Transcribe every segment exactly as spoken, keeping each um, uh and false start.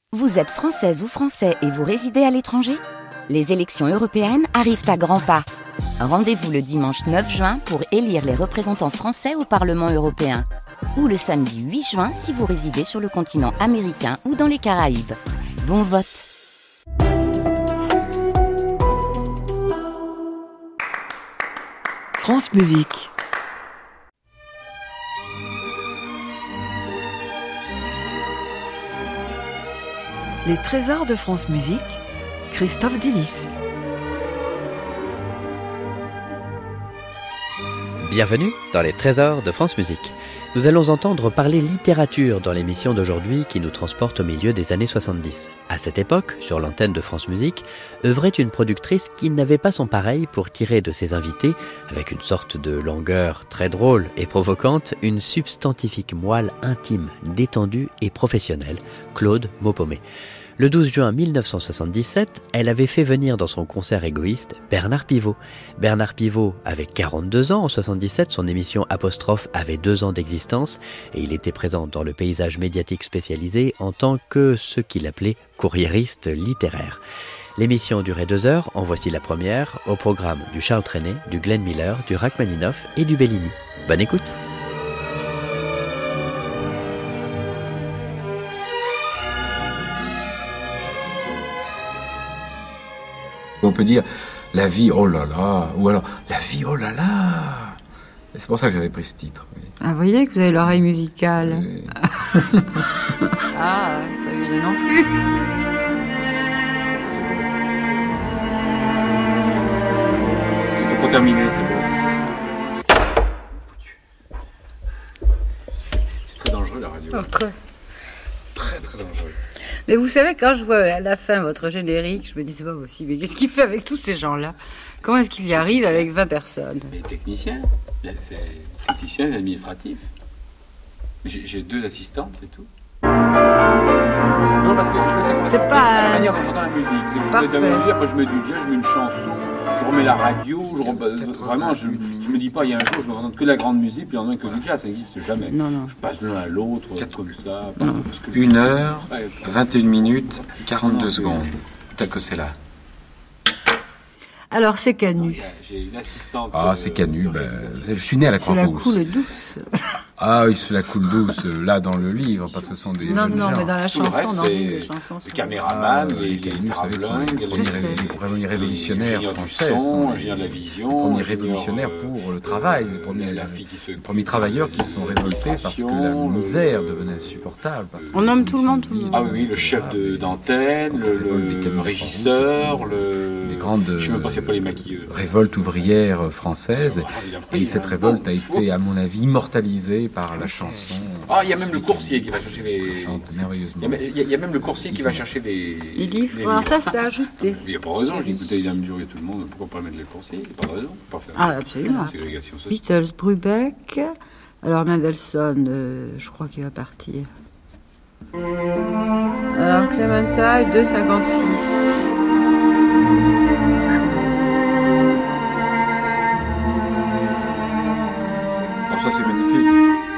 Vous êtes française ou français et vous résidez à l'étranger ? Les élections européennes arrivent à grands pas. Rendez-vous le dimanche neuf juin pour élire les représentants français au Parlement européen. Ou le samedi huit juin si vous résidez sur le continent américain ou dans les Caraïbes. Bon vote! France Musique. Les trésors de France Musique, Christophe Dillis. Bienvenue dans les trésors de France Musique. Nous allons entendre parler littérature dans l'émission d'aujourd'hui qui nous transporte au milieu des années soixante-dix. À cette époque, sur l'antenne de France Musique, œuvrait une productrice qui n'avait pas son pareil pour tirer de ses invités, avec une sorte de langueur très drôle et provocante, une substantifique moelle intime, détendue et professionnelle, Claude Maupamer. Le douze juin mille neuf cent soixante-dix-sept, elle avait fait venir dans son concert égoïste Bernard Pivot. Bernard Pivot avait quarante-deux ans en soixante-dix-sept, son émission Apostrophe avait deux ans d'existence et il était présent dans le paysage médiatique spécialisé en tant que ce qu'il appelait courriériste littéraire. L'émission durait deux heures, en voici la première, au programme du Charles Trenet, du Glenn Miller, du Rachmaninoff et du Bellini. Bonne écoute! On peut dire la vie, oh là là, ou alors la vie, oh là là. Et c'est pour ça que j'avais pris ce titre. Oui. Ah, vous voyez que vous avez l'oreille musicale. Oui. Ah, pas eu non plus. Et pour terminer, c'est bon. C'est très dangereux la radio. Oh, très. Très très dangereux. Mais vous savez, quand je vois à la fin votre générique, je me dis c'est pas possible. Mais qu'est-ce qu'il fait avec tous ces gens-là ? Comment est-ce qu'il y arrive avec vingt personnes ? Les techniciens, c'est techniciens administratifs. J'ai, j'ai deux assistantes, c'est tout. Non, parce que je sais C'est pas la un- manière dont j'entends la musique. C'est que je Parfait. mets de la musique, après je mets du jazz, je mets une chanson, je remets la radio, je remets, vraiment, je, je me dis pas, il y a un jour, je vais entendre que la grande musique, puis il y en a que du jazz, ça n'existe jamais. Non, non. Je passe de l'un à l'autre, comme ça. Non. Parce que- Une heure, Ouais, vingt et une minutes, quarante-deux Non, secondes. Tel que c'est là. Alors, c'est non, Canu. il y a- J'ai une assistante. Ah, euh, c'est Canu. de Ben, réalisation. je suis né à la C'est la Croix-Rousse. coule douce. Ah oui, c'est la coule douce, euh, là dans le livre, parce que ce sont des Non, jeunes non, gens. mais dans la Tout le chanson, reste, dans c'est une des chansons. Le c'est- caméraman, Ah, les, les les Camus, vous savez, sont travellingues, les les- premiers, sais. ré- les premiers révolutionnaires l'ingénieur du français. son, sont l'ingénieur de la les vision, premiers l'ingénieur, révolutionnaires euh, pour le travail, les premiers, la fille qui se- les premiers travailleurs qui se sont révoltés parce que la l'administration, misère le- devenait insupportable. Parce que On les nomme tout le monde, conditions de tout le vie Ah oui, oui, le chef de- épouvantables. d'antenne, le, Révolte des le camions régisseur, français, le... des grandes Je sais même pas c'est pas les maquilleuses. révolte ouvrière française. Ah, il a pris Et un cette bon révolte a fou. été, à mon avis, immortalisée par la chanson. Ah, il y a même le coursier qui va chercher Elle les... chante Il y, merveilleusement. a, il y a- il y a même le coursier qui va chercher des... Les livres. Alors, ça, c'était ajouté. Il n'y a pas de raison, je dis écoutez, il y a mesure et tout le monde, pourquoi pas mettre les coursiers? Il n'y a pas de raison, pas faire Ah, absolument. ségrégation sociale. Beatles, Brubeck. Alors, Mendelssohn, euh, je crois qu'il va partir. Alors, Clementine, deux cinquante-six. Alors ça c'est magnifique.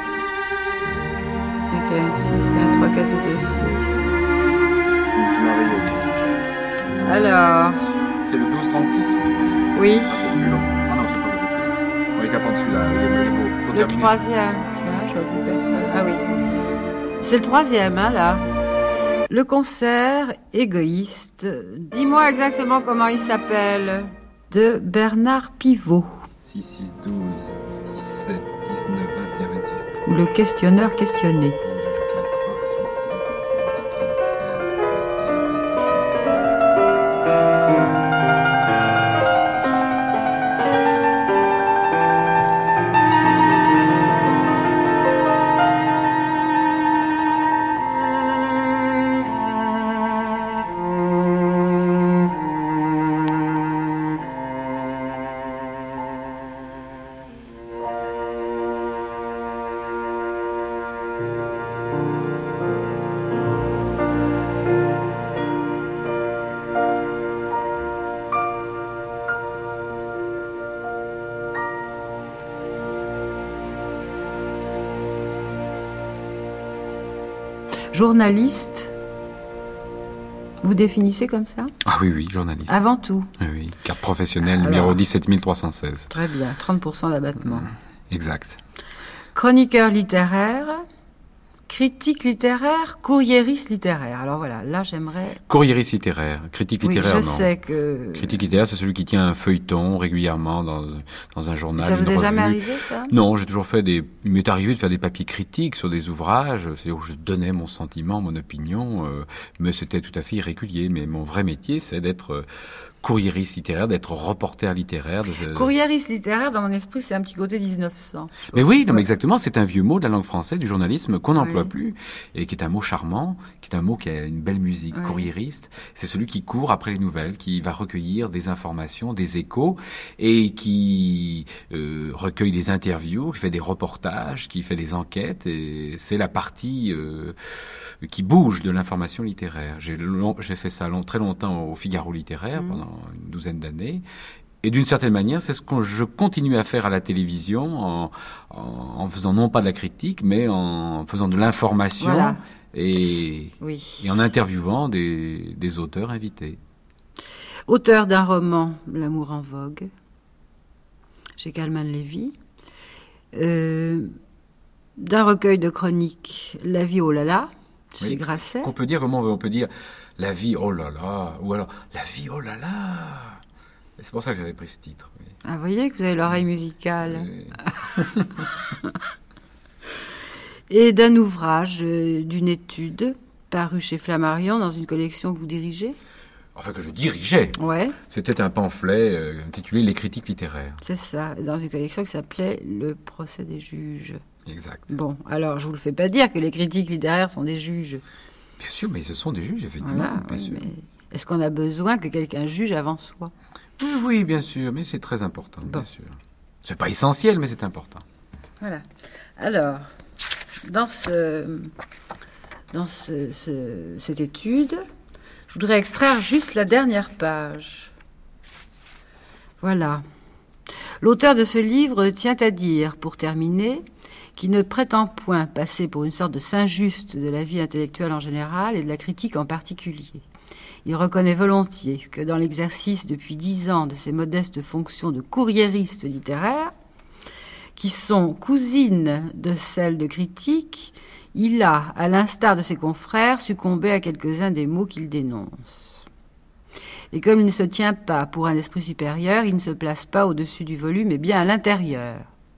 cinq quarante-six, un, trois, quatre, deux, six. C'est merveilleux. Alors, C'est le douze trente-six? oui, Ah, c'est le plus long. Ah non, c'est pas le plus long. On est capable de celui-là, il est, il est beau. Faut le terminer. troisième. Tiens, je vois plus personne. Ah oui. C'est le troisième, hein, là. Le concert égoïste. Dis-moi exactement comment il s'appelle. De Bernard Pivot. six, six, douze, dix-sept, dix-neuf, vingt et un, vingt-six, Ou le questionneur questionné. Journaliste, Vous définissez comme ça? Ah oui, oui, journaliste. Avant tout. Oui, oui. Carte professionnelle, Alors, numéro dix-sept mille trois cent seize. Très bien, trente pour cent d'abattement. Exact. Chroniqueur littéraire, critique littéraire, courriériste littéraire. Alors voilà, là j'aimerais... Courriériste littéraire, critique littéraire, oui, je non. sais que... Critique littéraire, c'est celui qui tient un feuilleton régulièrement dans, dans un journal, ça une vous est revue. jamais arrivé, ça? Non, j'ai toujours fait des... Il m'est arrivé de faire des papiers critiques sur des ouvrages, c'est où je donnais mon sentiment, mon opinion, euh, mais c'était tout à fait irrégulier. Mais mon vrai métier, c'est d'être... Euh, courriériste littéraire, d'être reporter littéraire. De... Courriériste littéraire, dans mon esprit, c'est un petit côté dix-neuf cents. Mais oui, non, mais exactement, c'est un vieux mot de la langue française, du journalisme, qu'on n'emploie Oui. plus, et qui est un mot charmant, qui est un mot qui a une belle musique. Oui. Courriériste, c'est celui qui court après les nouvelles, qui va recueillir des informations, des échos, et qui euh, recueille des interviews, qui fait des reportages, qui fait des enquêtes, et c'est la partie euh, qui bouge de l'information littéraire. J'ai, long, j'ai fait ça long, très longtemps au Figaro littéraire, mmh. pendant une douzaine d'années. Et d'une certaine manière, c'est ce que je continue à faire à la télévision, en, en, en faisant non pas de la critique, mais en faisant de l'information, voilà. et, oui. et en interviewant des, des auteurs invités. Auteur d'un roman, L'amour en vogue, chez Calman Lévy, euh, d'un recueil de chroniques, La vie oh là là, chez oui. Grasset. On peut dire, comment on peut dire, La vie oh là là, ou alors La vie oh là là. Et c'est pour ça que j'avais pris ce titre. Oui. Ah, vous voyez que vous avez l'oreille musicale. Oui. Et d'un ouvrage, euh, d'une étude, paru chez Flammarion dans une collection que vous dirigez. Enfin, que je dirigeais. Ouais. C'était un pamphlet euh, intitulé Les critiques littéraires. C'est ça, dans une collection qui s'appelait Le procès des juges. Exact. Bon, alors je vous le fais pas dire que les critiques littéraires sont des juges. Bien sûr, mais ce sont des juges, effectivement. Voilà, bien oui, sûr. Mais est-ce qu'on a besoin que quelqu'un juge avant soi? Oui, oui, bien sûr, mais c'est très important, bon. bien sûr. C'est pas essentiel, mais c'est important. Voilà. Alors, dans ce, dans ce, ce, cette étude, je voudrais extraire juste la dernière page. Voilà. L'auteur de ce livre tient à dire, pour terminer, qu'il ne prétend point passer pour une sorte de Saint-Just de la vie intellectuelle en général et de la critique en particulier. Il reconnaît volontiers que dans l'exercice depuis dix ans de ses modestes fonctions de courriériste littéraire, qui sont cousines de celles de critique, il a, à l'instar de ses confrères, succombé à quelques-uns des maux qu'il dénonce. Et comme il ne se tient pas pour un esprit supérieur, il ne se place pas au-dessus du volume, mais bien à l'intérieur.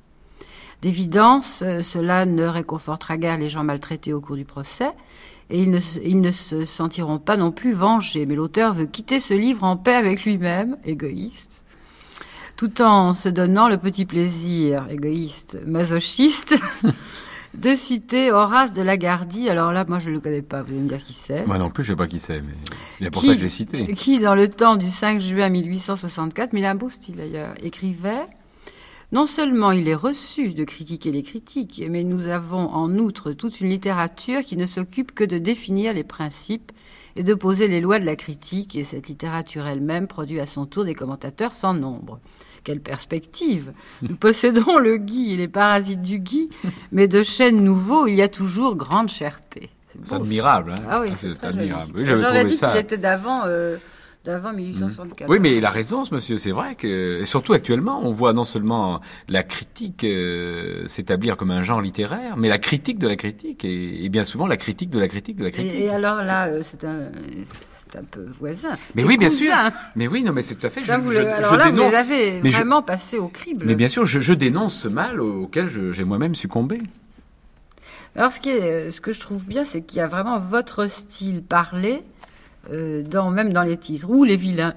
D'évidence, cela ne réconfortera guère les gens maltraités au cours du procès, et ils ne, ils ne se sentiront pas non plus vengés. Mais l'auteur veut quitter ce livre en paix avec lui-même, égoïste, tout en se donnant le petit plaisir, égoïste, masochiste, de citer Horace de Lagardy. Alors là, moi, je ne le connais pas, vous allez me dire qui c'est. Moi non plus, je ne sais pas qui c'est, mais c'est pour qui, ça que je l'ai cité. Qui, dans le temps du cinq juin mille huit cent soixante-quatre, mais il a un beau style d'ailleurs, écrivait... Non seulement il est reçu de critiquer les critiques, mais nous avons en outre toute une littérature qui ne s'occupe que de définir les principes et de poser les lois de la critique, et cette littérature elle-même produit à son tour des commentateurs sans nombre. Quelle perspective! Nous possédons le gui et les parasites du gui, mais de chênes nouveaux, il y a toujours grande cherté. C'est, beau, c'est admirable, hein? Ah oui, ah, c'est, c'est très admirable. Oui, j'avais J'aurais trouvé dit ça. qu'il était d'avant... Euh... d'avant mille huit cent soixante-quatre. Oui, mais il a raison, ce monsieur. C'est vrai que, et surtout actuellement, on voit non seulement la critique euh, s'établir comme un genre littéraire, mais la critique de la critique, et, et bien souvent la critique de la critique de la critique. Et, et alors là, euh, c'est un, c'est un peu voisin. Mais c'est oui, bien cousin. sûr. Mais oui, non, mais c'est tout à fait. Ça, je, vous je, alors je là, dénonce, vous les avez mais vraiment je, passés au crible. Mais bien sûr, je, je dénonce ce mal auquel je, j'ai moi-même succombé. Alors, ce qui est, ce que je trouve bien, c'est qu'il y a vraiment votre style parlé. Euh, dans, même dans les titres, ou les vilains.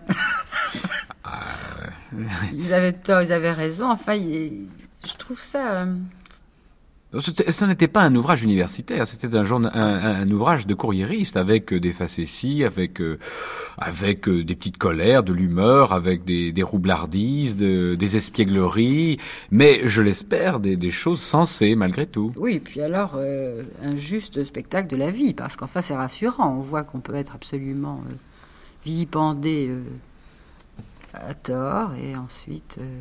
euh... Ils avaient tort, ils avaient raison. Enfin, il, je trouve ça. Euh... Ce n'était pas un ouvrage universitaire, c'était un, un, un, un ouvrage de courriériste avec des facéties, avec, euh, avec euh, des petites colères, de l'humeur, avec des, des roublardises, de, des espiègleries, mais je l'espère, des, des choses sensées malgré tout. Oui, puis alors, euh, un juste spectacle de la vie, parce qu'enfin c'est rassurant, on voit qu'on peut être absolument euh, vilipendé euh, à tort, et ensuite... Euh...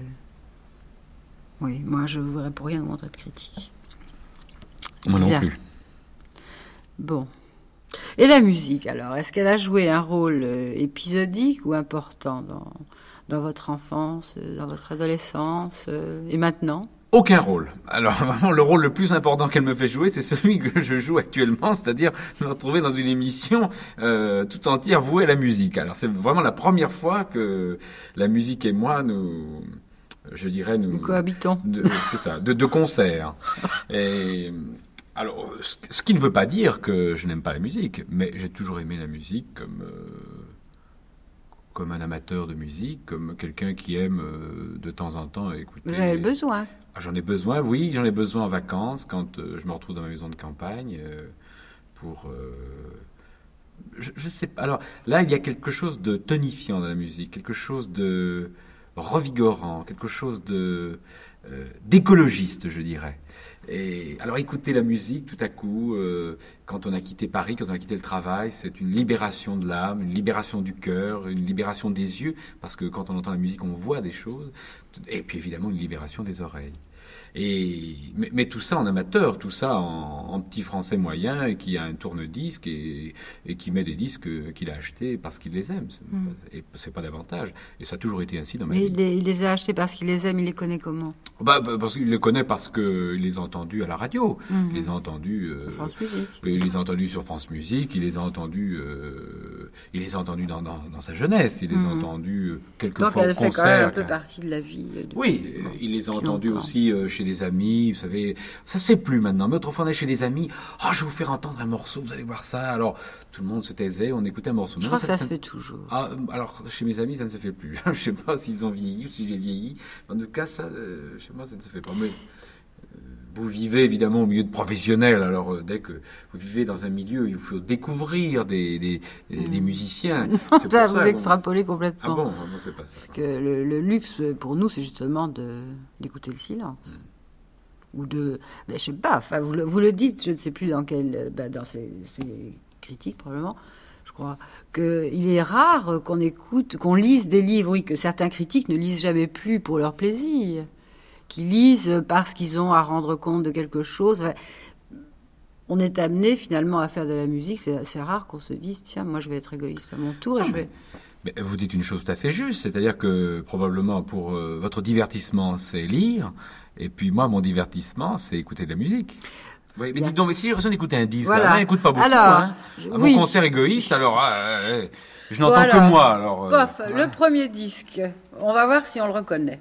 Oui, moi je ne voudrais pour rien montrer de critique. Moi non Bien. plus. Bon. Et la musique, alors, est-ce qu'elle a joué un rôle euh, épisodique ou important dans, dans votre enfance, euh, dans votre adolescence euh, et maintenant ? Aucun rôle. Alors vraiment, le rôle le plus important qu'elle me fait jouer, c'est celui que je joue actuellement, c'est-à-dire me retrouver dans une émission euh, tout entière vouée à la musique. Alors c'est vraiment la première fois que la musique et moi, nous, je dirais, nous, nous cohabitons. De, c'est ça, de, de concert. Et alors, ce, ce qui ne veut pas dire que je n'aime pas la musique, mais j'ai toujours aimé la musique comme euh, comme un amateur de musique, comme quelqu'un qui aime euh, de temps en temps écouter. Vous avez besoin. J'en ai besoin, oui, j'en ai besoin en vacances, quand euh, je me retrouve dans ma maison de campagne, euh, pour... Euh, je, je sais pas. Alors, là, il y a quelque chose de tonifiant dans la musique, quelque chose de revigorant, quelque chose de euh, d'écologiste, je dirais. Et alors, écouter la musique, tout à coup, euh, quand on a quitté Paris, quand on a quitté le travail, c'est une libération de l'âme, une libération du cœur, une libération des yeux, parce que quand on entend la musique, on voit des choses, et puis évidemment une libération des oreilles. Et, mais, mais tout ça en amateur, tout ça en, en petit français moyen, et qui a un tourne-disque et, et qui met des disques qu'il a achetés parce qu'il les aime. C'est, mm. Et c'est pas davantage. Et ça a toujours été ainsi dans ma mais vie. Il les, il les a achetés parce qu'il les aime, il les connaît comment ? Bah, bah, parce qu'il les connaît parce qu'il les a entendus à la radio. Mm-hmm. Il les a entendus... Euh, France Musique. Il les a entendus sur France Musique, il les a entendus, euh, il les a entendus dans, dans, dans sa jeunesse, il les mm-hmm. a entendus euh, quelquefois au concert. Donc elle fait quand même un peu partie de la vie. Oui, euh, il les a entendus longtemps. Aussi euh, chez des amis, vous savez, ça se fait plus maintenant. Mais autrefois on est chez des amis, oh, je vais vous faire entendre un morceau, vous allez voir ça. Alors tout le monde se taisait, on écoutait un morceau. Je non, crois ça, que ça, ça se fait toujours. Ah, alors chez mes amis ça ne se fait plus. Je ne sais pas s'ils ont vieilli ou si j'ai vieilli. En tout cas, ça, euh, chez moi ça ne se fait pas. Mais vous vivez évidemment au milieu de professionnels, alors euh, dès que vous vivez dans un milieu, il faut découvrir des, des, des, mmh. des musiciens. Non, c'est pour vous ça, extrapolez bon... complètement. Ah bon, ah bon, c'est pas ça. Parce que le, le luxe pour nous, c'est justement de, d'écouter le silence. Mmh. Ou de... Ben, je sais pas, enfin, vous, le, vous le dites, je ne sais plus dans quel... Ben, dans ces, ces critiques, probablement, je crois, qu'il est rare qu'on écoute, qu'on lise des livres, oui, que certains critiques ne lisent jamais plus pour leur plaisir, qui lisent parce qu'ils ont à rendre compte de quelque chose. Enfin, on est amené finalement à faire de la musique. C'est, c'est rare qu'on se dise, tiens, moi je vais être égoïste à mon tour. Et non, je vais... mais, mais vous dites une chose tout à fait juste, c'est-à-dire que probablement pour euh, votre divertissement, c'est lire, et puis moi, mon divertissement, c'est écouter de la musique. Oui, mais dites donc, mais si j'ai l'impression d'écouter un disque, voilà. Alors, n'écoute pas beaucoup. Alors, hein. je, à oui, vos concerts égoïstes, alors euh, je n'entends voilà. que moi. Alors, euh, Pof, ouais. Le premier disque, on va voir si on le reconnaît.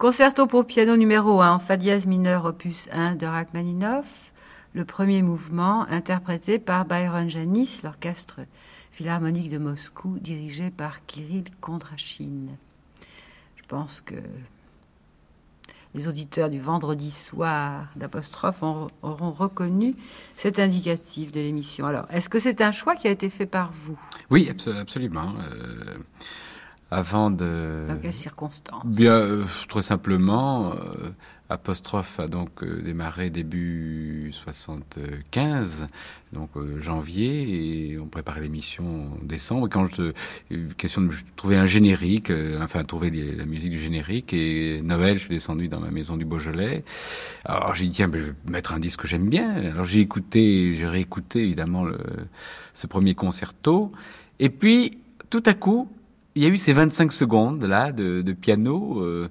Concerto pour piano numéro un en fa dièse mineur opus un de Rachmaninoff, le premier mouvement interprété par Byron Janis, l'orchestre philharmonique de Moscou dirigé par Kirill Kondrachine. Je pense que les auditeurs du vendredi soir d'Apostrophe auront reconnu cet indicatif de l'émission. Alors, est-ce que c'est un choix qui a été fait par vous ? Oui, absolument. Euh... Avant de... Dans quelles circonstances ? Bien, euh, très simplement, euh, Apostrophe a donc euh, démarré début soixante-quinze, donc euh, janvier, et on préparait l'émission en décembre. Et quand je, euh, question de trouver un générique, euh, enfin trouver les, la musique du générique, et Noël, je suis descendu dans ma maison du Beaujolais. Alors j'ai dit tiens, ben, je vais mettre un disque que j'aime bien. Alors j'ai écouté, j'ai réécouté évidemment le, ce premier concerto, et puis tout à coup, il y a eu ces vingt-cinq secondes là de, de piano euh,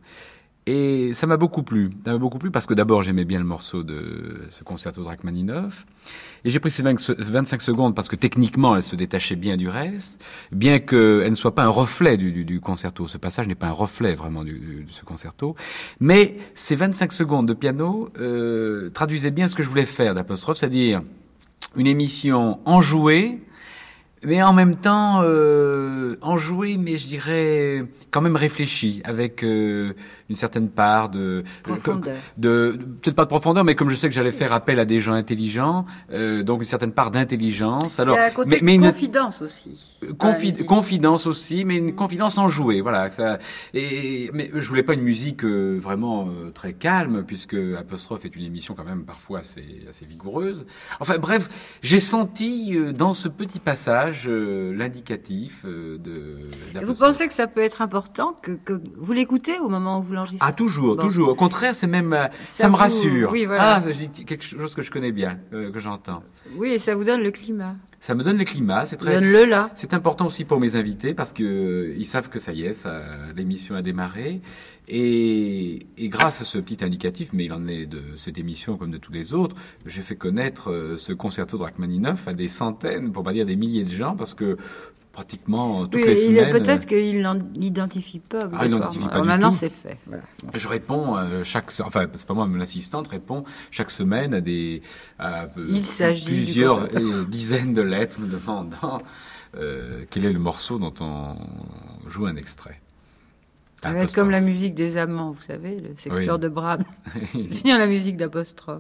et ça m'a beaucoup plu. Ça m'a beaucoup plu parce que d'abord j'aimais bien le morceau de ce concerto de Rachmaninoff et j'ai pris ces vingt-cinq secondes parce que techniquement elle se détachait bien du reste, bien qu'elle ne soit pas un reflet du, du, du concerto. Ce passage n'est pas un reflet vraiment du, du, de ce concerto, mais ces vingt-cinq secondes de piano euh, traduisaient bien ce que je voulais faire d'Apostrophe, c'est-à-dire une émission enjouée, mais en même temps euh, enjoué, mais je dirais quand même réfléchi, avec euh, une certaine part de profondeur. De, de, de peut-être pas de profondeur, mais comme je sais que j'allais faire appel à des gens intelligents, euh, donc une certaine part d'intelligence. Alors, il y a un côté mais, mais confidence une, aussi. Confi, ah, confidence aussi, mais une confidence enjouée, voilà. Ça, et mais je voulais pas une musique euh, vraiment euh, très calme, puisque Apostrophe est une émission quand même parfois assez, assez vigoureuse. Enfin bref, j'ai senti euh, dans ce petit passage euh, l'indicatif euh, de. Et vous pensez que ça peut être important que, que vous l'écoutez au moment où vous l'enregistrez ? Ah toujours, bon. toujours. Au contraire, c'est même ça, ça me vous... rassure. Oui, voilà. Ah, j'ai quelque chose que je connais bien, euh, que j'entends. Oui, et ça vous donne le climat. Ça me donne le climat, c'est très. Donne-le là. C'est important aussi pour mes invités parce que euh, ils savent que ça y est, ça, l'émission a démarré et, et grâce à ce petit indicatif, mais il en est de cette émission comme de tous les autres, j'ai fait connaître euh, ce concerto de Rachmaninoff à des centaines, pour pas dire des milliers de gens, parce que pratiquement toutes oui, les semaines. Peut-être qu'il n'identifie pas. Ah, il n'identifie pas Alors du maintenant, tout. c'est fait. Voilà. Je réponds euh, chaque, enfin c'est pas moi, mais l'assistante répond chaque semaine à des, à, euh, il s'agit plusieurs dizaines de lettres me demandant euh, quel est le morceau dont on joue un extrait. Ça va être comme la musique des amants, vous savez, le sextuor oui. de Brahms. C'est bien la musique d'Apostrophe.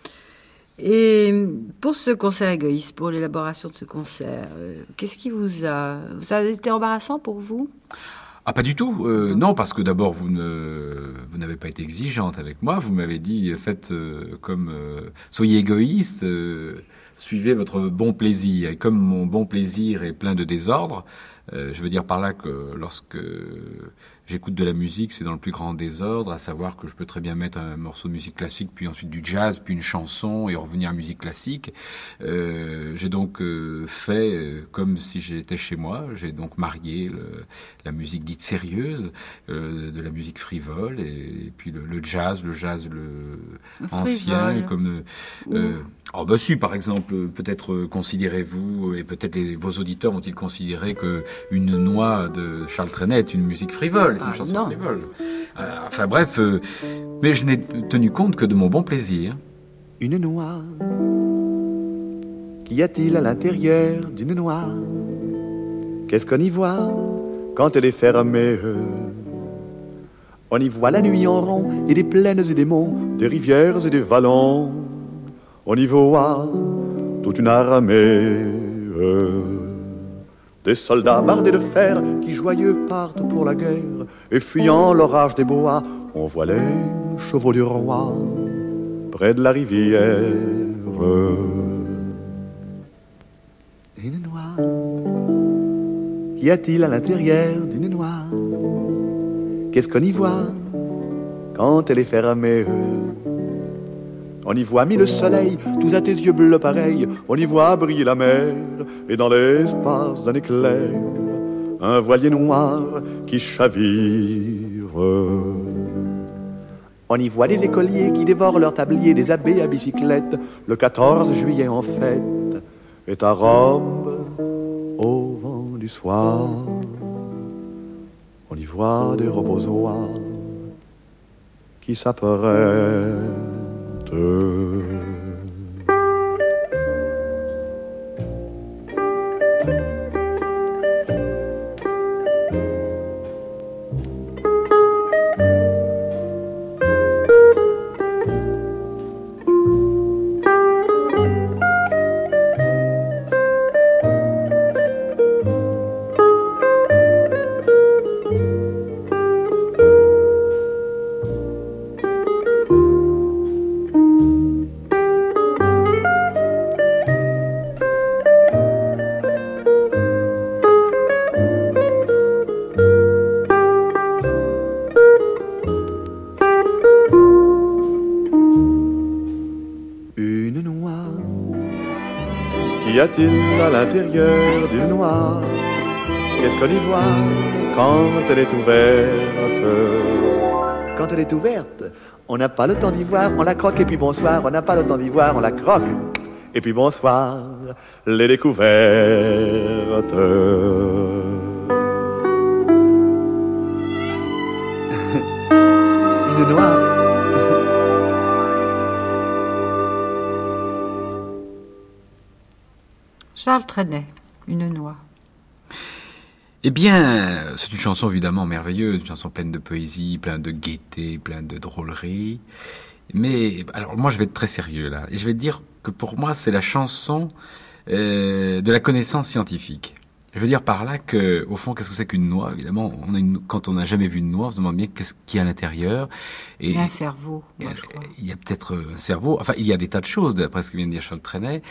Et pour ce concert égoïste, pour l'élaboration de ce concert, euh, qu'est-ce qui vous a... Ça a été embarrassant pour vous ? Ah, pas du tout. Euh, non, parce que d'abord, vous ne, vous n'avez pas été exigeante avec moi. Vous m'avez dit, faites euh, comme... Euh, soyez égoïste, euh, suivez votre bon plaisir. Et comme mon bon plaisir est plein de désordre, euh, je veux dire par là que lorsque... j'écoute de la musique, c'est dans le plus grand désordre, à savoir que je peux très bien mettre un morceau de musique classique, puis ensuite du jazz, puis une chanson, et revenir à musique classique. Euh, j'ai donc euh, fait euh, comme si j'étais chez moi. J'ai donc marié le, la musique dite sérieuse, euh, de la musique frivole, et, et puis le, le jazz, le jazz le ancien, comme... Euh, oh bah si, par exemple, peut-être euh, considérez-vous, et peut-être les, vos auditeurs ont-ils considéré que une noix de Charles Trenet est une musique frivole. C'est une ah, chanson non. frivole. Euh, enfin bref, euh, mais je n'ai tenu compte que de mon bon plaisir. Une noix. Qu'y a-t-il à l'intérieur d'une noix ? Qu'est-ce qu'on y voit quand elle est fermée ? On y voit la nuit en rond et des plaines et des monts, des rivières et des vallons. On y voit toute une armée. Des soldats bardés de fer qui joyeux partent pour la guerre et fuyant l'orage des bois, on voit les chevaux du roi près de la rivière. Une noix. Qu'y a-t-il à l'intérieur d'une noix ? Qu'est-ce qu'on y voit quand elle est fermée ? On y voit mille soleils, tous à tes yeux bleus pareils. On y voit briller la mer, et dans l'espace d'un éclair, un voilier noir qui chavire. On y voit des écoliers qui dévorent leur tablier, des abbés à bicyclette. Le quatorze juillet en fête, et ta robe au vent du soir. On y voit des robozois qui s'apprête. Qu'y a-t-il à l'intérieur d'une noix? Qu'est-ce qu'on y voit quand elle est ouverte? Quand elle est ouverte, on n'a pas le temps d'y voir, on la croque et puis bonsoir. On n'a pas le temps d'y voir, on la croque et puis bonsoir. Les découvertes. Une noix. Charles Trenet, Une noix. Eh bien, c'est une chanson évidemment merveilleuse, une chanson pleine de poésie, pleine de gaieté, pleine de drôlerie. Mais, alors moi je vais être très sérieux là, et je vais te dire que pour moi c'est la chanson euh, de la connaissance scientifique. Je veux dire par là que, au fond, qu'est-ce que c'est qu'une noix? Évidemment, on a une, quand on n'a jamais vu une noix, on se demande bien qu'est-ce qu'il y a à l'intérieur. Et il y a un cerveau, moi, je crois. Il y a peut-être un cerveau, enfin il y a des tas de choses, d'après ce que vient de dire Charles Trenet.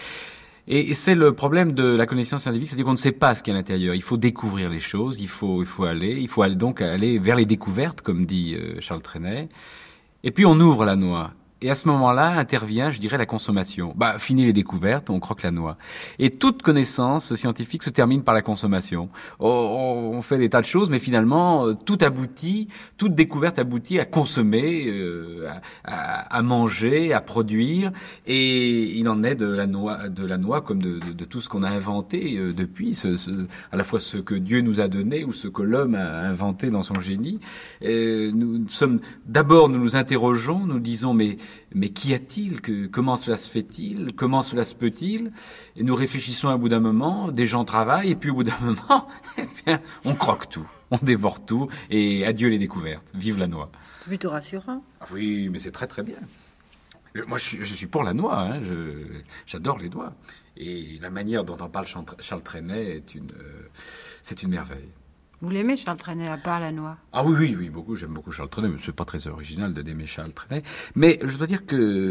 Et c'est le problème de la connaissance scientifique, c'est-à-dire qu'on ne sait pas ce qu'il y a à l'intérieur. Il faut découvrir les choses, il faut, il faut aller, il faut aller donc aller vers les découvertes, comme dit euh, Charles Trenet. Et puis on ouvre la noix. Et à ce moment-là intervient, je dirais, la consommation. Bah, fini les découvertes, on croque la noix. Et toute connaissance scientifique se termine par la consommation. On, on fait des tas de choses, mais finalement, tout aboutit, toute découverte aboutit à consommer, euh, à, à, à manger, à produire. Et il en est de la noix, de la noix comme de, de, de tout ce qu'on a inventé euh, depuis, ce, ce, à la fois ce que Dieu nous a donné ou ce que l'homme a inventé dans son génie. Et nous, nous sommes, d'abord, nous nous interrogeons, nous disons, mais Mais qu'y a-t-il? que, Comment cela se fait-il? Comment cela se peut-il? Et nous réfléchissons à bout d'un moment, des gens travaillent, et puis au bout d'un moment, eh bien, on croque tout, on dévore tout, et adieu les découvertes. Vive la noix. C'est plutôt rassurant. Ah oui, mais c'est très très bien. Je, moi, je suis, je suis pour la noix, hein, je, j'adore les noix. Et la manière dont en parle Charles Trenet est une, euh, c'est une merveille. Vous l'aimez, Charles Trenet, à part la noix? Ah oui, oui, oui, beaucoup. J'aime beaucoup Charles Trenet, mais c'est pas très original d'aimer Charles Trenet. Mais je dois dire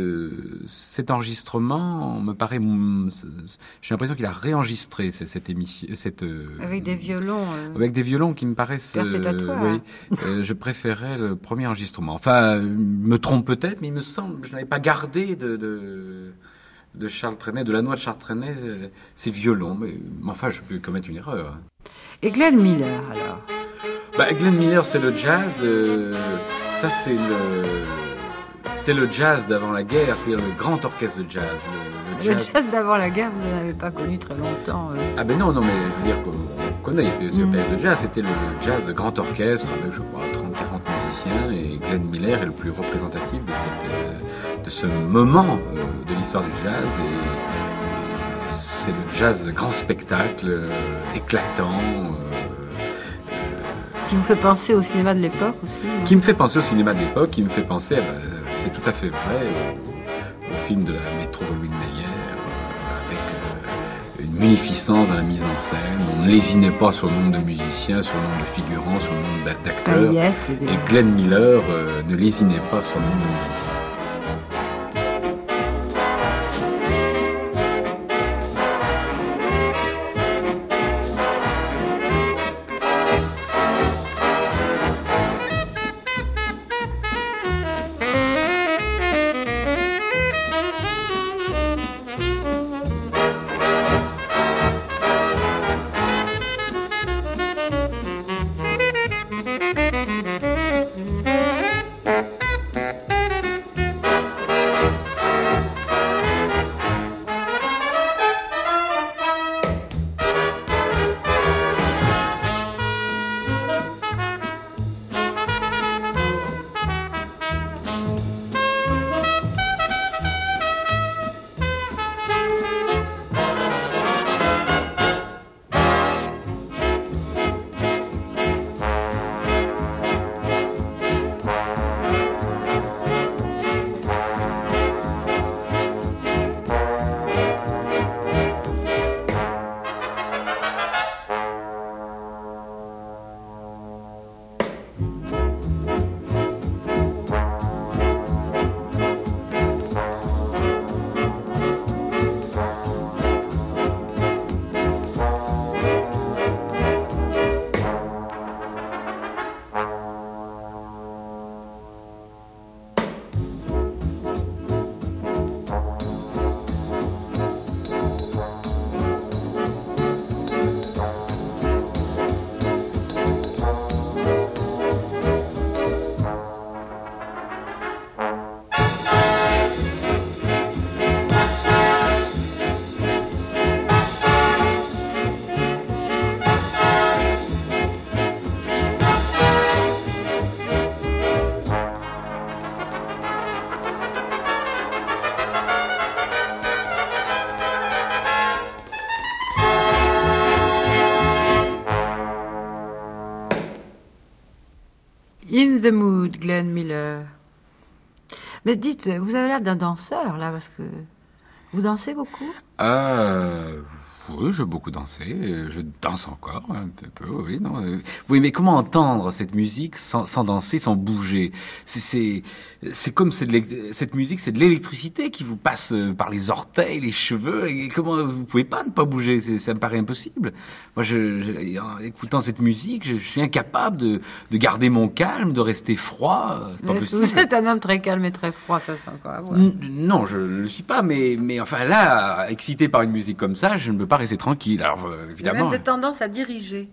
que cet enregistrement me paraît... J'ai l'impression qu'il a réenregistré cette, cette émission... Cette, avec des violons... Euh, avec des violons qui me paraissent... Perfectatoires. Euh, oui, euh, je préférais le premier enregistrement. Enfin, je me trompe peut-être, mais il me semble que je n'avais pas gardé de... de de Charles Trenet, de la noix de Charles Trenet, c'est violon, mais, mais enfin, je peux commettre une erreur. Et Glenn Miller, alors? Bah, Glenn Miller, c'est le jazz, euh, ça c'est le, c'est le jazz d'avant la guerre, c'est le grand orchestre de jazz. Le, le jazz, le jazz d'avant la guerre, vous n'en avez pas connu très longtemps. Euh. Ah ben non, non, mais je veux dire qu'on connaît ce mm. période de jazz, c'était le jazz de grand orchestre, avec je crois trente à quarante musiciens, et Glenn Miller est le plus représentatif de cette... Euh, de ce moment euh, de l'histoire du jazz, et c'est le jazz grand spectacle, euh, éclatant. Euh, euh, qui vous fait penser au cinéma de l'époque aussi? Non? Qui me fait penser au cinéma de l'époque, qui me fait penser, à, bah, c'est tout à fait vrai, au, au film de la Metro-Goldwyn-Mayer, euh, avec euh, une munificence dans la mise en scène. On ne lésinait pas sur le nombre de musiciens, sur le nombre de figurants, sur le nombre d'acteurs. Et, des... et Glenn Miller euh, ne lésinait pas sur le nombre de musiciens. In the Mood, Glenn Miller. Mais dites, vous avez l'air d'un danseur, là, parce que vous dansez beaucoup? Euh, oui, j'ai beaucoup dansé. Je danse encore un peu, peu oui, non. Oui, mais comment entendre cette musique sans, sans danser, sans bouger? C'est, c'est, c'est comme c'est de cette musique, c'est de l'électricité qui vous passe par les orteils, les cheveux. Et comment vous pouvez pas ne pas bouger? C'est, ça me paraît impossible. Moi, je, je, en écoutant cette musique, je, je suis incapable de, de garder mon calme, de rester froid. C'est pas Mais possible. vous êtes un homme très calme et très froid, ça c'est encore à voir. N- Non, je ne le suis pas, mais, mais enfin là, excité par une musique comme ça, je ne peux pas rester tranquille. Alors euh, Vous avez évidemment. même de tendance à diriger.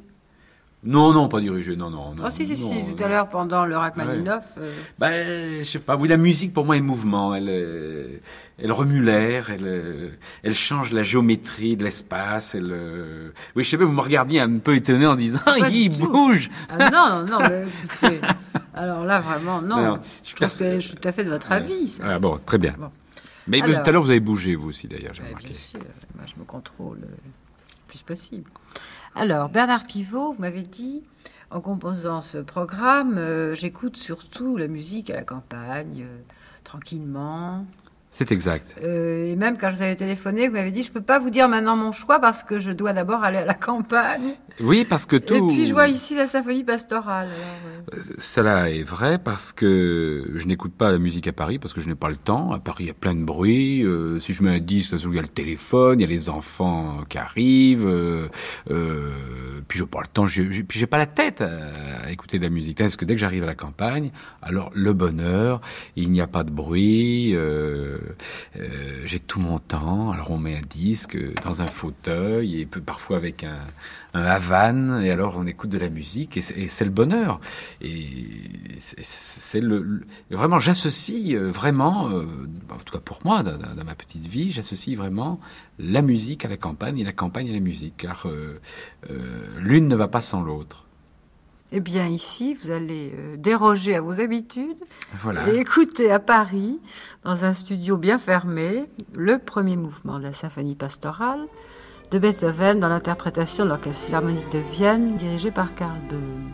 Non, non, pas dirigé, non, non. non Oh si, si, si, non, tout non. à l'heure, pendant le Rachmaninoff. euh, Ben, je sais pas. Oui, la musique pour moi est mouvement. Elle, euh, elle remue l'air. Elle, euh, elle change la géométrie de l'espace. Elle. euh, Oui, je sais pas. Vous me regardiez un peu étonné en disant, Pas il du tout. bouge. Ah, non, non, non, mais écoutez, alors là, vraiment, non. Non, je trouve perso- que je suis tout à fait de votre avis. Ça. Ah, bon, très bien. Bon. Mais Alors. tout à l'heure, vous avez bougé, vous aussi, d'ailleurs, j'ai Ouais, remarqué. bien sûr, moi je me contrôle le plus possible. Alors, Bernard Pivot, vous m'avez dit, en composant ce programme, euh, j'écoute surtout la musique à la campagne, euh, tranquillement. C'est exact. Euh, et même quand je vous avais téléphoné, vous m'avez dit, je ne peux pas vous dire maintenant mon choix parce que je dois d'abord aller à la campagne. Oui, parce que tout. Et puis je vois ici la symphonie pastorale. Alors, ouais. Cela est vrai parce que je n'écoute pas la musique à Paris parce que je n'ai pas le temps. À Paris, il y a plein de bruit. Euh, si je mets un disque, il y a le téléphone, il y a les enfants qui arrivent. Euh, euh, puis j'ai pas le temps, j'ai, j'ai, puis j'ai pas la tête à, à écouter de la musique. Est-ce que dès que j'arrive à la campagne, alors le bonheur, il n'y a pas de bruit. Euh, euh, j'ai tout mon temps. Alors on met un disque dans un fauteuil et peut, parfois avec un, un Havane et alors on écoute de la musique et c'est, et c'est le bonheur. Et c'est, c'est le, le vraiment j'associe vraiment, euh, en tout cas pour moi dans, dans ma petite vie, j'associe vraiment la musique à la campagne et la campagne à la musique, car euh, euh, l'une ne va pas sans l'autre. Eh bien, ici, vous allez euh, déroger à vos habitudes Voilà. et écouter à Paris, dans un studio bien fermé, le premier mouvement de la symphonie pastorale de Beethoven dans l'interprétation de l'Orchestre Philharmonique de Vienne, dirigé par Karl Böhm.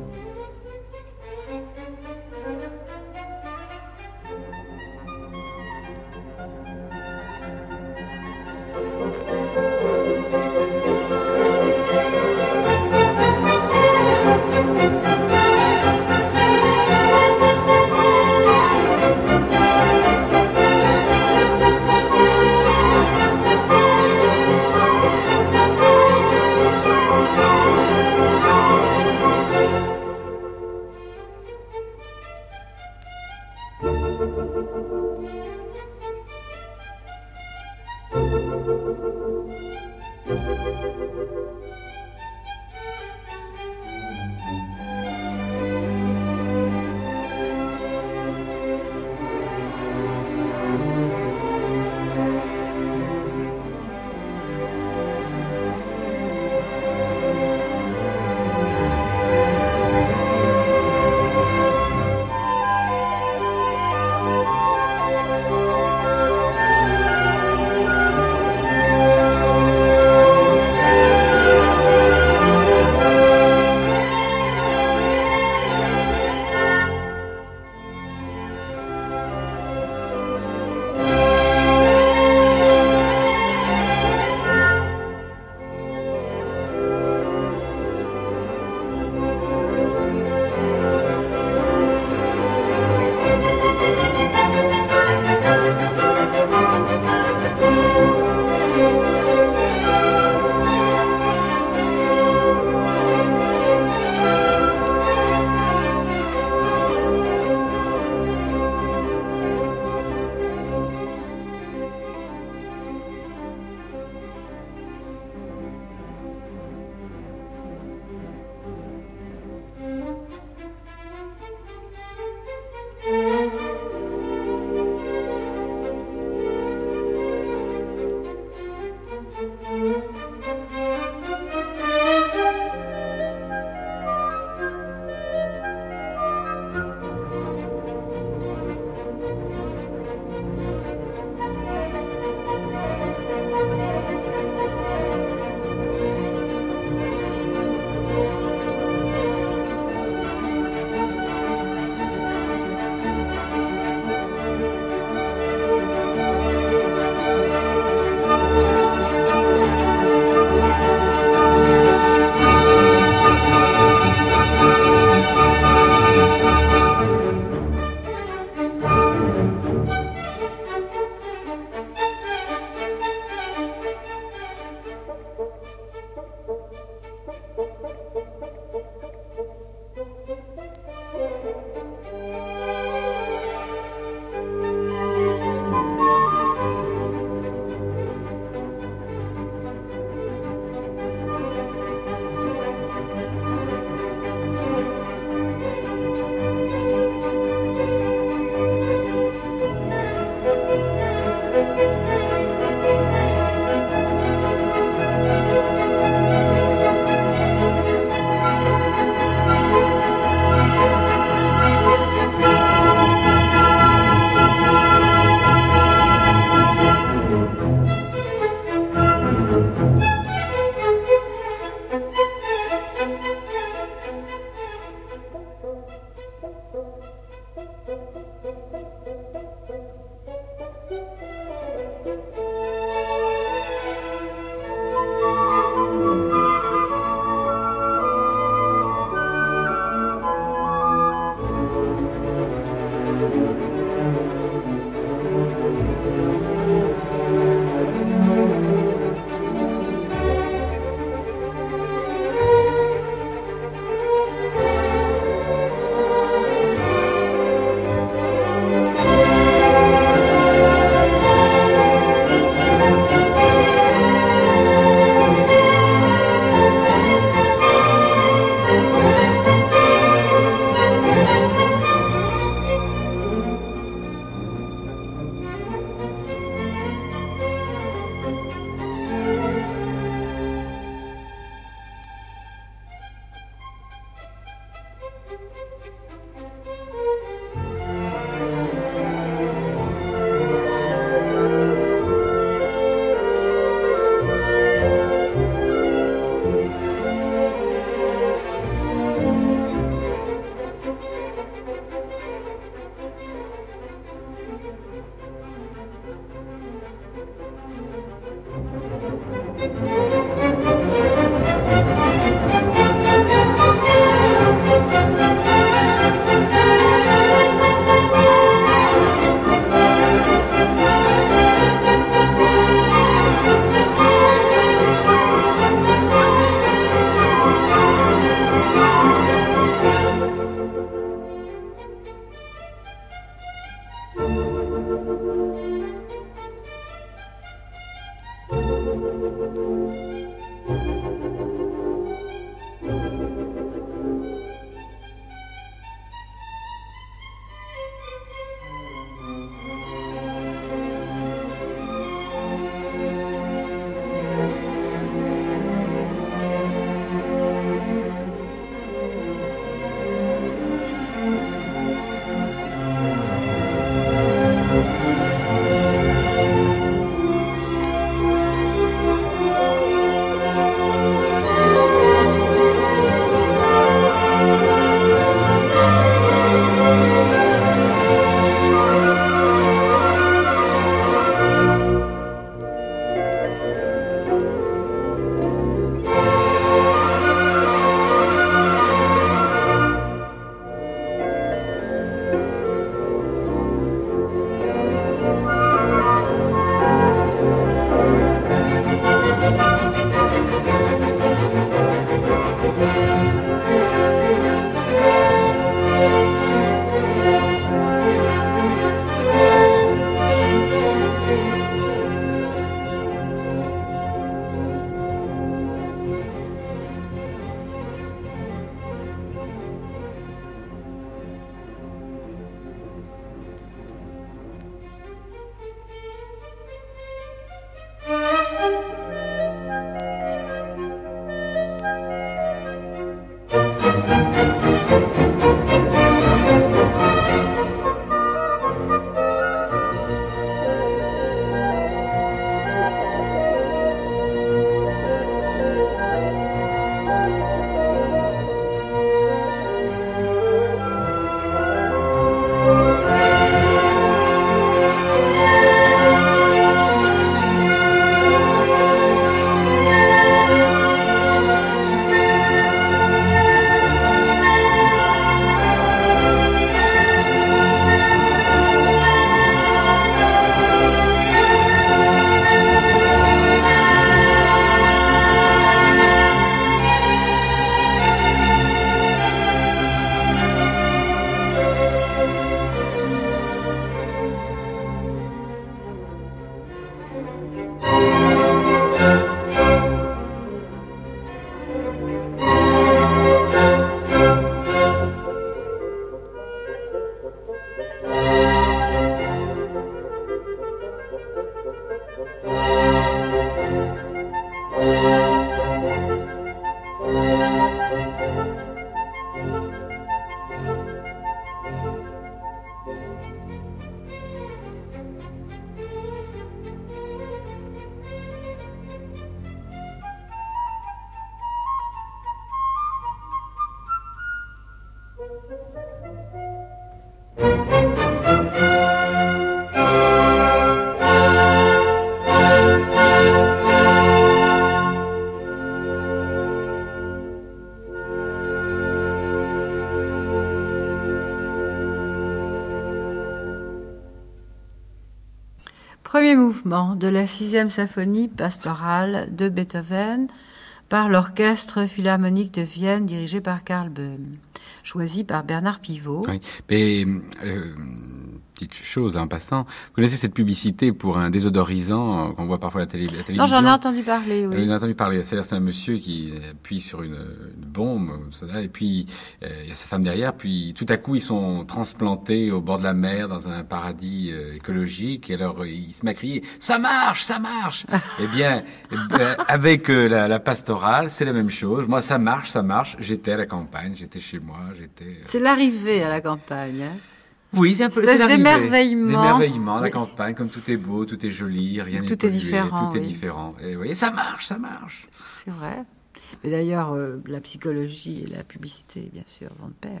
Premier mouvement de la sixième symphonie pastorale de Beethoven par l'Orchestre Philharmonique de Vienne dirigé par Karl Böhm, choisi par Bernard Pivot. Oui, mais euh, petite chose en passant, vous connaissez cette publicité pour un désodorisant qu'on voit parfois à la, télé, la télévision? Non, j'en ai entendu parler, oui. Euh, j'en ai entendu parler. C'est-à-dire c'est un monsieur qui appuie sur une, une bombe, et puis euh, il y a sa femme derrière, puis tout à coup ils sont transplantés au bord de la mer dans un paradis euh, écologique, et alors euh, il se met à crier « Ça marche, ça marche !» Eh bien, euh, avec euh, la, la pastorale, c'est la même chose. Moi, ça marche, ça marche. J'étais à la campagne, j'étais chez moi, j'étais... Euh... C'est l'arrivée à la campagne, hein. Oui, c'est un peu c'est d'émerveillement. D'émerveillement, la campagne, comme tout est beau, tout est joli, rien n'est Tout pollué, est différent. Tout est oui. différent. Et vous voyez, ça marche, ça marche. C'est vrai. Mais d'ailleurs, euh, la psychologie et la publicité, bien sûr, vont de pair.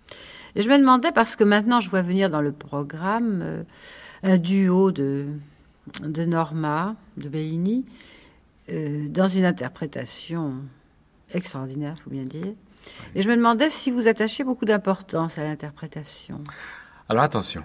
Et je me demandais, parce que maintenant, je vois venir dans le programme euh, un duo de, de Norma, de Bellini, euh, dans une interprétation extraordinaire, il faut bien dire. Oui. Et je me demandais si vous attachiez beaucoup d'importance à l'interprétation. Alors attention,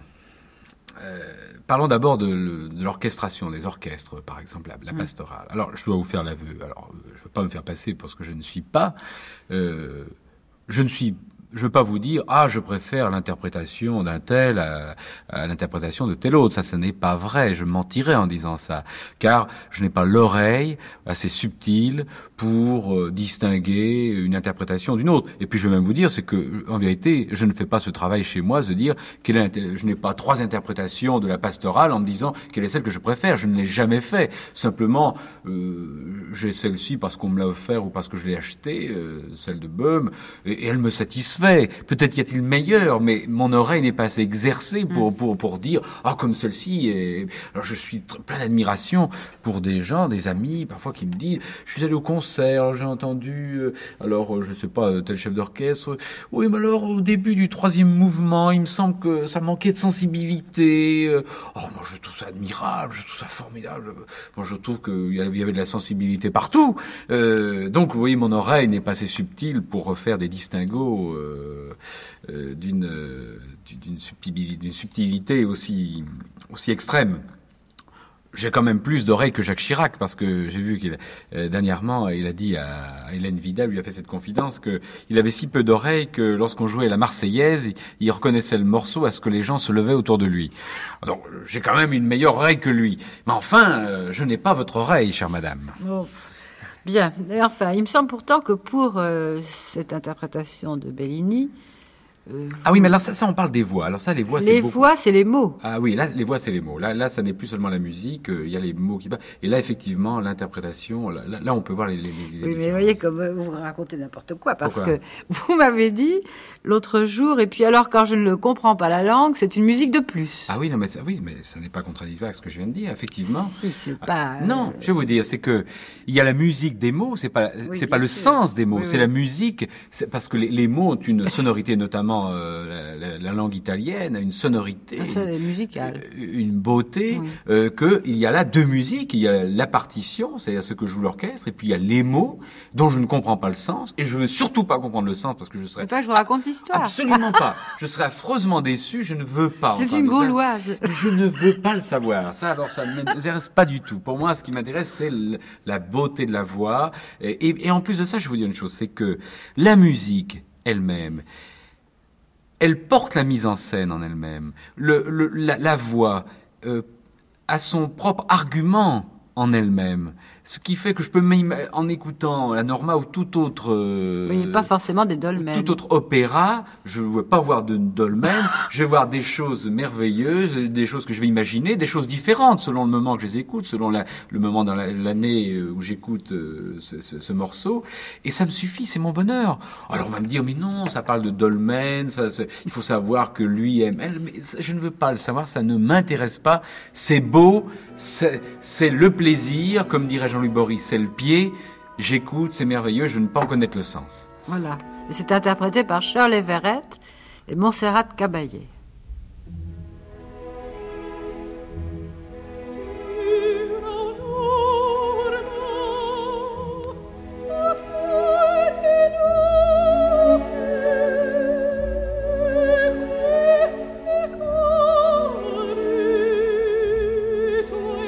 euh, parlons d'abord de, de l'orchestration, des orchestres, par exemple, la, la pastorale. Mmh. Alors, je dois vous faire l'aveu, alors je ne veux pas me faire passer pour ce que je ne suis pas. Euh, je ne suis Je ne veux pas vous dire, ah, je préfère l'interprétation d'un tel à, à l'interprétation de tel autre. Ça, ce n'est pas vrai. Je mentirais en disant ça. Car je n'ai pas l'oreille assez subtile pour euh, distinguer une interprétation d'une autre. Et puis, je vais même vous dire, c'est que, en vérité, je ne fais pas ce travail chez moi de dire quelle est, je n'ai pas trois interprétations de la pastorale en me disant quelle est celle que je préfère. Je ne l'ai jamais fait. Simplement, euh, j'ai celle-ci parce qu'on me l'a offert ou parce que je l'ai achetée, euh, celle de Böhm, et, et elle me satisfait. Peut-être y a-t-il meilleur, mais mon oreille n'est pas assez exercée pour, pour, pour dire « Ah, comme celle-ci est... » Alors, je suis tr- plein d'admiration pour des gens, des amis, parfois qui me disent « Je suis allé au concert, j'ai entendu, euh, alors, euh, je sais pas, tel chef d'orchestre. Oui, mais alors, au début du troisième mouvement, il me semble que ça manquait de sensibilité. Euh, oh, moi, je trouve ça admirable, je trouve ça formidable. Moi, je trouve qu'il y avait de la sensibilité partout. Euh, donc, vous voyez, mon oreille n'est pas assez subtile pour refaire des distinguos euh, Euh, euh, d'une, euh, d'une, subtilité, d'une subtilité aussi, aussi extrême. J'ai quand même plus d'oreilles que Jacques Chirac, parce que j'ai vu qu'il euh, dernièrement, il a dit à, à Hélène Vidal, lui a fait cette confidence, qu'il avait si peu d'oreilles que lorsqu'on jouait la Marseillaise, il, il reconnaissait le morceau à ce que les gens se levaient autour de lui. Donc j'ai quand même une meilleure oreille que lui. Mais enfin, euh, je n'ai pas votre oreille, chère madame. Oh. Bien. Et enfin, il me semble pourtant que pour euh, cette interprétation de Bellini... Euh, ah oui, mais là, ça, ça, on parle des voix. Alors ça, les voix, c'est Les beaucoup... voix, c'est les mots. Ah oui, là, les voix, c'est les mots. Là, là, ça n'est plus seulement la musique, il euh, y a les mots qui... Et là, effectivement, l'interprétation, là, là, là on peut voir les, les, les Oui, mais vous voyez, comme vous racontez n'importe quoi, parce Pourquoi que vous m'avez dit l'autre jour, et puis alors, quand je ne comprends pas la langue, c'est une musique de plus. Ah oui, non, mais ça, oui, mais ça n'est pas contradictoire avec ce que je viens de dire, effectivement. Si, c'est pas... Ah, non, je vais vous dire, c'est que il y a la musique des mots, c'est pas, oui, c'est pas le sûr. sens des mots, oui, c'est oui. la musique, c'est parce que les, les mots ont une sonorité, notamment euh, la, la, la langue italienne a une sonorité, Ça, c'est musical. Une, une beauté, oui. euh, que il y a là deux musiques, il y a la partition, c'est-à-dire ce que joue l'orchestre, et puis il y a les mots dont je ne comprends pas le sens, et je veux surtout pas comprendre le sens parce que je serais... Mais pas que je vous raconte l'histoire. Absolument pas. Je serais affreusement déçu, je ne veux pas. C'est une gauloise. Je ne veux pas le savoir. Ça, alors, ça ne m'intéresse pas du tout. Pour moi, ce qui m'intéresse, c'est le, la beauté de la voix. Et, et, et en plus de ça, je vais vous dire une chose, c'est que la musique elle-même, elle porte la mise en scène en elle-même. Le, le, la, la voix euh, a son propre argument en elle-même. Ce qui fait que je peux, en écoutant la Norma ou tout autre... Euh, Mais pas forcément des dolmens. Tout autre opéra, je ne veux pas voir de dolmen, je vais voir des choses merveilleuses, des choses que je vais imaginer, des choses différentes selon le moment que je les écoute, selon la, le moment dans la, l'année où j'écoute euh, ce, ce, ce morceau. Et ça me suffit, c'est mon bonheur. Alors on va me dire, mais non, ça parle de dolmen, ça, ça, il faut savoir que lui aime elle. Mais ça, je ne veux pas le savoir, ça ne m'intéresse pas. C'est beau, c'est, c'est le plaisir, comme dirait Jean-Louis Boris, c'est le pied, j'écoute, c'est merveilleux, je ne peux pas en connaître le sens. Voilà. Et c'est interprété par Charles Everett et Montserrat Caballé. Thank you.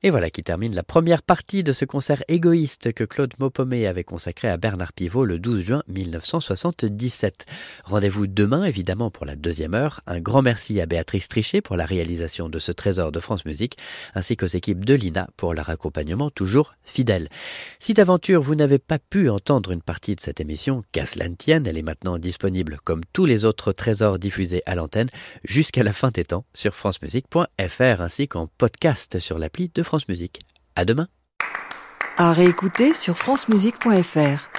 Et voilà qui termine la première partie de ce concert égoïste que Claude Maupommé avait consacré à Bernard Pivot le douze juin mille neuf cent soixante-dix-sept. Rendez-vous demain évidemment pour la deuxième heure. Un grand merci à Béatrice Trichet pour la réalisation de ce trésor de France Musique, ainsi qu'aux équipes de l'I N A pour leur accompagnement toujours fidèle. Si d'aventure vous n'avez pas pu entendre une partie de cette émission, qu'à cela ne tienne, elle est maintenant disponible comme tous les autres trésors diffusés à l'antenne jusqu'à la fin des temps sur francemusique point f r ainsi qu'en podcast sur l'appli de France Musique. À demain. À réécouter sur francemusique point f r.